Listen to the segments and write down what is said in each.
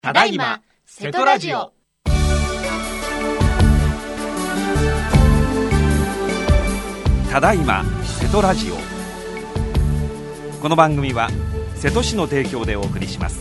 ただいま瀬戸ラジオ。 ただいま瀬戸ラジオ。この番組は瀬戸市の提供でお送りします。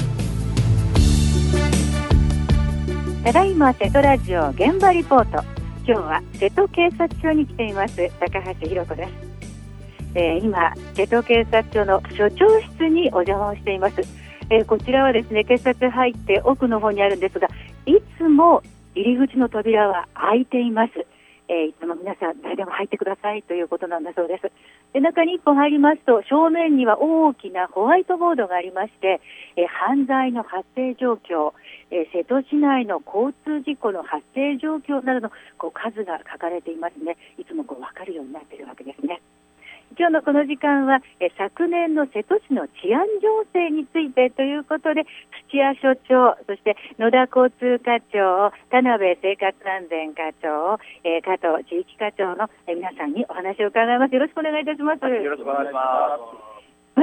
ただいま瀬戸ラジオ現場リポート。今日は瀬戸警察署に来ています高橋弘子です。今瀬戸警察署の署長室にお邪魔をしています。こちらはですね、警察入って奥の方にあるんですが、いつも入り口の扉は開いています。いつも皆さん誰でも入ってくださいということなんだそうです。で、中に一歩入りますと正面には大きなホワイトボードがありまして、犯罪の発生状況、瀬戸市内の交通事故の発生状況などの数が書かれていますね。いつも分かるようになっているわけですね。今日のこの時間は昨年の瀬戸市の治安情勢についてということで、土屋署長、そして野田交通課長、田辺生活安全課長、加藤地域課長の皆さんにお話を伺います。よろしくお願いいたします。 よろしくお願いします。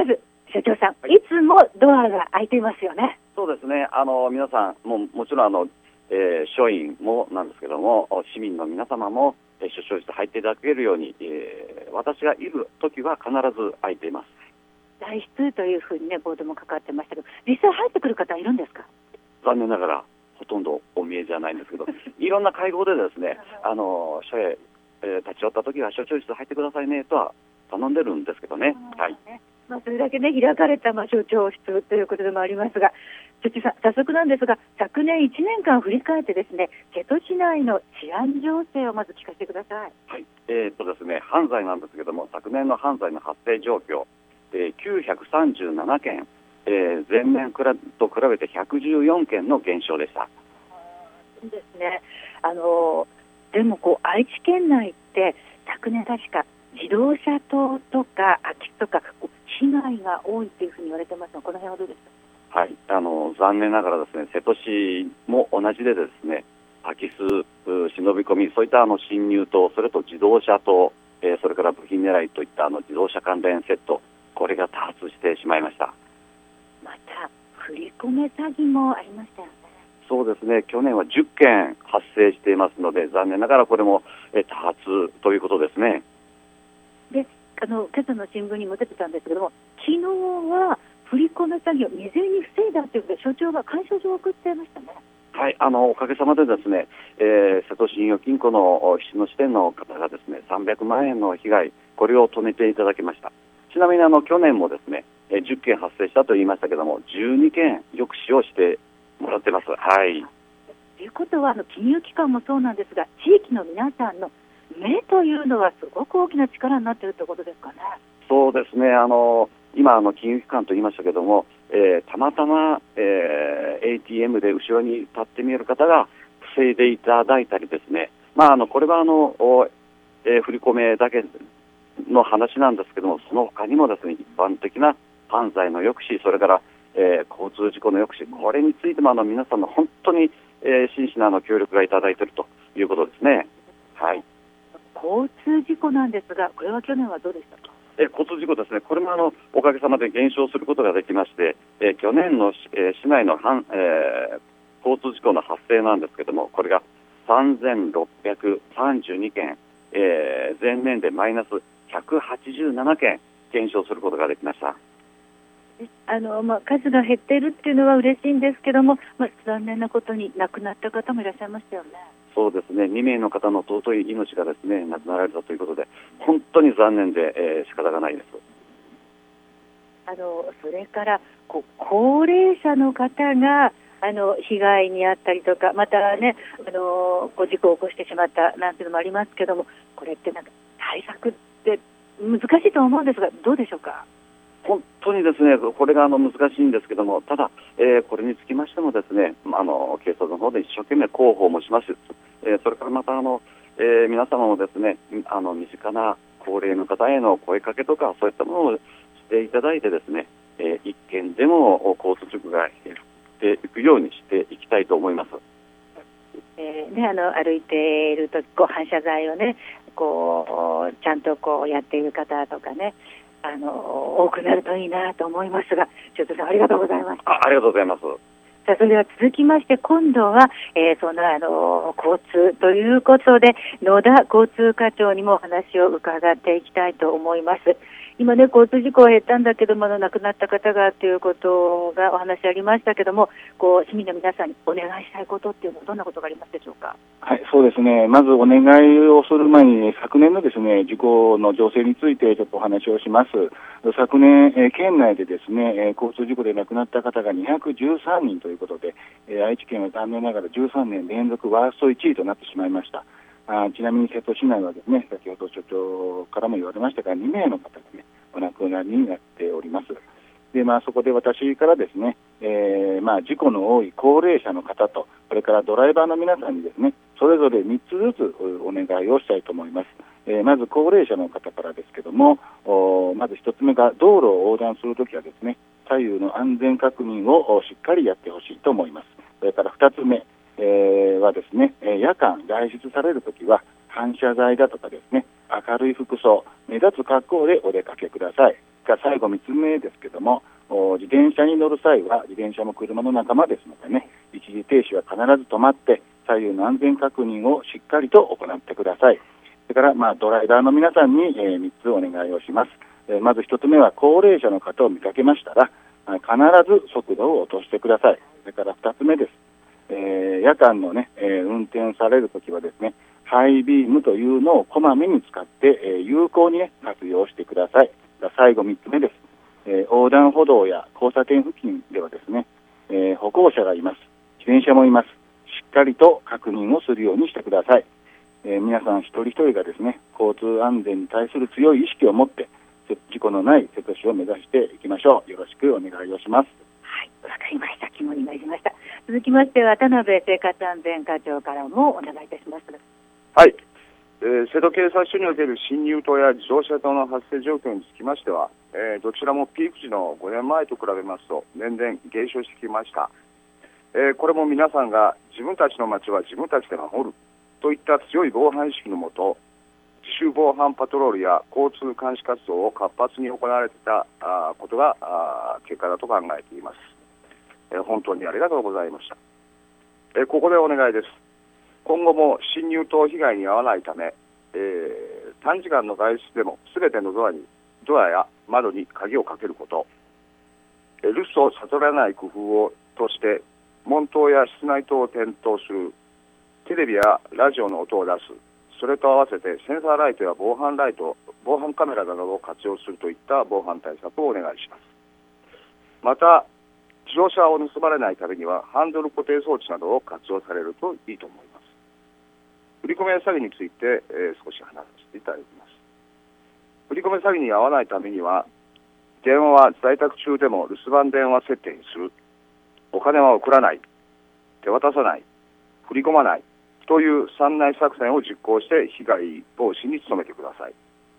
まず署長さん、いつもドアが開いていますよね。 そうですね、皆さんもちろん署員もなんですけども、市民の皆様も署長室入っていただけるように、私がいるときは必ず開いています。 外出というふうにね、ボードもかかってましたけど、実際入ってくる方いるんですか？ 残念ながらほとんどお見えじゃないんですけどいろんな会合でですね、署へ、立ち寄ったときは署長室入ってくださいねとは頼んでるんですけどね。はい。 それだけね、開かれた署長室ということでもありますが、署長さん、早速なんですが、昨年1年間振り返ってですね、瀬戸市内の治安情勢をまず聞かせてください。 はい。ですね、犯罪なんですけども、昨年の犯罪の発生状況、937件、前年と比べて114件の減少でした。 そうですね。でも愛知県内って昨年確か自動車盗とか空き巣とか被害が多いというふうに言われてますが、この辺はどうですか？ はい、残念ながらですね、瀬戸市も同じでですね、空き巣、忍び込み、そういった侵入と、それと自動車盗、それから部品狙いといった自動車関連窃盗、これが多発してしまいました。 また振り込め詐欺もありましたよね。 そうですね、去年は10件発生していますので、残念ながらこれも多発ということですね。 で、今朝の新聞にも出てたんですけども、昨日は振り込め詐欺を未然に防いだということで、所長が感謝状を送っていましたね。はい、 おかげさまでですね、瀬戸信用金庫の菱野支店の方がですね、300万円の被害、これを止めていただきました。ちなみに去年もですね、10件発生したと言いましたけども、12件抑止をしてもらってます。はい。 ということは金融機関もそうなんですが、地域の皆さんの目というのはすごく大きな力になっているということですかね。 そうですね、今金融機関と言いましたけども、たまたま、ATM で後ろに立って見える方が防いでいただいたりですね、これは振り込めだけの話なんですけども、その他にもですね、一般的な犯罪の抑止、それから、交通事故の抑止、これについても皆さんの本当に、真摯な協力がいただいているということですね。はい。 交通事故なんですが、これは去年はどうでしたか？ 交通事故ですね、これもおかげさまで減少することができまして、去年の市内の交通事故の発生なんですけども、これが3632件、前年でマイナス187件減少することができました。 数が減っているっていうのは嬉しいんですけども、残念なことに亡くなった方もいらっしゃいましたよね。 そうですね、2名の方の尊い命がですね、亡くなられたということで、本当に残念で、仕方がないです。 それから高齢者の方が被害に遭ったりとか、またね、事故を起こしてしまったなんていうのもありますけども、これって対策って難しいと思うんですが、どうでしょうか？ 本当にですね、これが難しいんですけども、ただ、これにつきましてもですね、警察の方で一生懸命広報もします。それからまた皆様もですね、身近な高齢の方への声かけとか、そういったものをしていただいてですね、一件でも交通事故が減っていくようにしていきたいと思います。 歩いていると反射材をね、ちゃんとやっている方とかね、多くなるといいなと思いますが、ちょっとさんありがとうございました。 ありがとうございます。 さあ、それでは続きまして、今度は、その交通ということで、野田交通課長にもお話を伺っていきたいと思います。今ね、交通事故は減ったんだけども、亡くなった方がということがお話ありましたけども、市民の皆さんにお願いしたいことっていうのはどんなことがありますでしょうか。 はい、そうですね。まずお願いをする前に、昨年のですね、事故の情勢についてちょっとお話をします。昨年、県内でですね、交通事故で亡くなった方が213人ということで、愛知県は残念ながら13年連続ワースト1位となってしまいました。ちなみに瀬戸市内はですね、先ほど所長からも言われましたが、2名の方がね、お亡くなりになっております。で、そこで私からですね、事故の多い高齢者の方と、それからドライバーの皆さんにですね、それぞれ3つずつお願いをしたいと思います。まず高齢者の方からですけども、まず1つ目が道路を横断するときはですね、左右の安全確認をしっかりやってほしいと思います。それから2つ目、はですね、夜間外出されるときは反射材だとかですね、明るい服装、目立つ格好でお出かけください。最後3つ目ですけども、自転車に乗る際は自転車も車の仲間ですのでね、一時停止は必ず止まって左右の安全確認をしっかりと行ってください。それからドライバーの皆さんに、3つお願いをします。まず1つ目は高齢者の方を見かけましたら必ず速度を落としてください。それから2つ目です。夜間のね、運転されるときはですね、ハイビームというのをこまめに使って、有効に、活用してください。最後3つ目です。横断歩道や交差点付近ではですね、歩行者がいます。自転車もいます。しっかりと確認をするようにしてください。皆さん一人一人がですね、交通安全に対する強い意識を持って事故のない瀬戸市を目指していきましょう。よろしくお願いをします。 はい、わかりました。肝になりました。続きましては田辺生活安全課長からもお願いいたします。 はい、瀬戸警察署における進入等や自動車等の発生状況につきましては、どちらもピーク時の5年前と比べますと年々減少してきました。これも皆さんが自分たちの街は自分たちで守るといった強い防犯意識のもと、自主防犯パトロールや交通監視活動を活発に行われていたことが結果だと考えています。本当にありがとうございました。ここでお願いです。今後も侵入等被害に遭わないため、短時間の外出でもすべてのドアや窓に鍵をかけること、留守を悟らない工夫をとして門灯や室内灯を点灯する、テレビやラジオの音を出す、それと合わせてセンサーライトや防犯カメラなどを活用するといった防犯対策をお願いします。また自動車を盗まれないためにはハンドル固定装置などを活用されるといいと思います。振り込め詐欺について、少し話させていただきます。振り込め詐欺に遭わないためには、電話は在宅中でも留守番電話設定にする、お金は送らない、手渡さない、振り込まないという3内作戦を実行して被害防止に努めてください。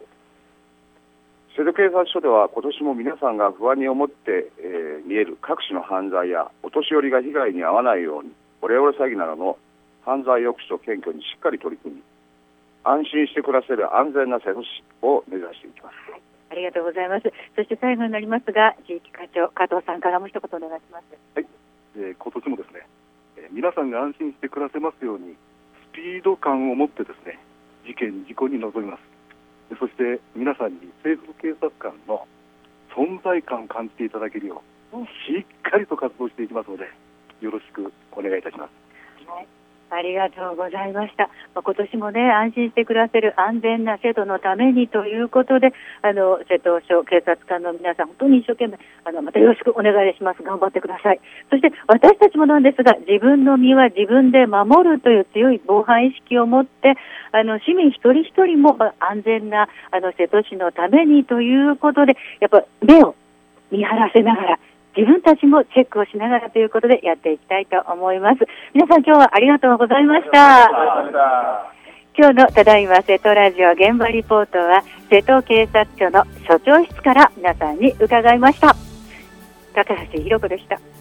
瀬戸警察署では今年も皆さんが不安に思って、見える各種の犯罪やお年寄りが被害に遭わないようにオレオレ詐欺などの犯罪抑止と検挙にしっかり取り組み、安心して暮らせる安全な瀬戸市を目指していきます。 はい、ありがとうございます。そして最後になりますが、地域課長加藤さんからも一言お願いします。 はい、今年もですね、皆さんが安心して暮らせますようにスピード感を持ってですね、事故に臨みます。そして皆さんに政府警察官の存在感を感じていただけるようしっかりと活動していきますので、よろしくお願いいたします。 はい、ありがとうございました。今年もね、安心して暮らせる安全な瀬戸のためにということで、瀬戸署警察官の皆さん、本当に一生懸命またよろしくお願いします。頑張ってください。そして私たちもなんですが、自分の身は自分で守るという強い防犯意識を持って、市民一人一人も安全な瀬戸市のためにということで、やっぱ目を見張らせながら、自分たちもチェックをしながらということでやっていきたいと思います。皆さん今日はありがとうございました。今日のただいま瀬戸ラジオ現場リポートは瀬戸警察署の署長室から皆さんに伺いました。高橋弘子でした。